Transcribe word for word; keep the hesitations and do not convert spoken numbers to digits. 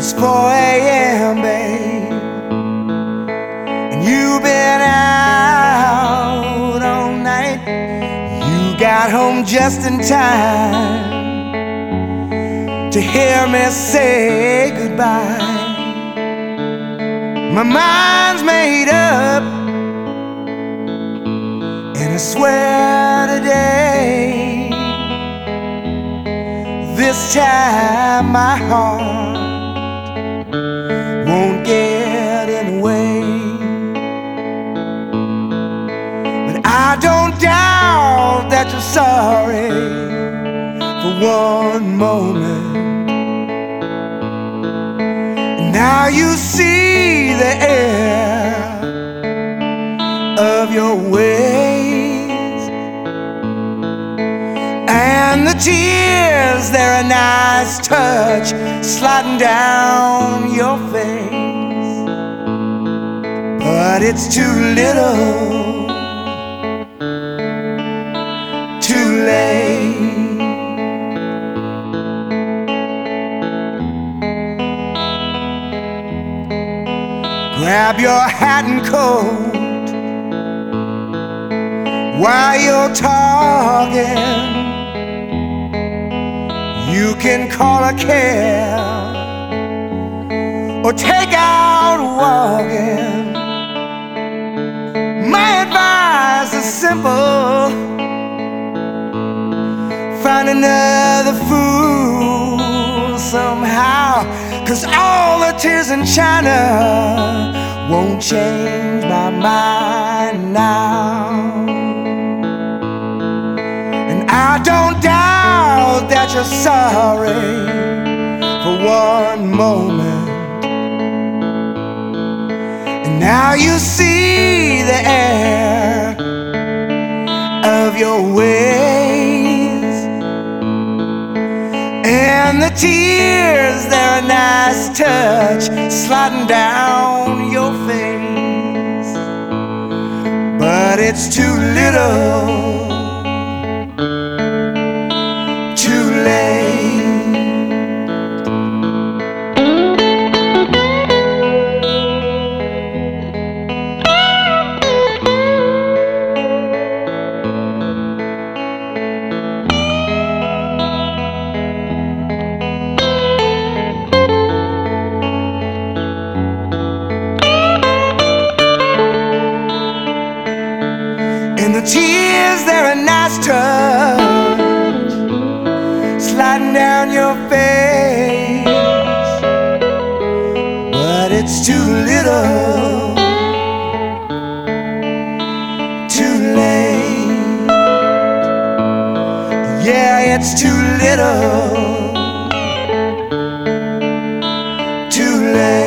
It's four a m, babe, and you've been out all night. You got home just in time to hear me say goodbye. My mind's made up, and I swear today, this time my heart won't get in the way. But I don't doubt that you're sorry for one moment. And now you see the error of your ways, and the tears, they're a nice touch sliding down your face. But it's too little, too late. Grab your hat and coat while you're talking. You can call a cab or take out walking. My advice is simple: find another fool somehow, 'cause all the tears in China won't change my mind now. And I don't doubt that you're sorry for one moment. And now you see the error of your ways, and the tears, they're a nice touch sliding down your face. But it's too little, too late. And the tears, they're a nice touch sliding down your face. But it's too little, too late. Yeah, it's too little, too late.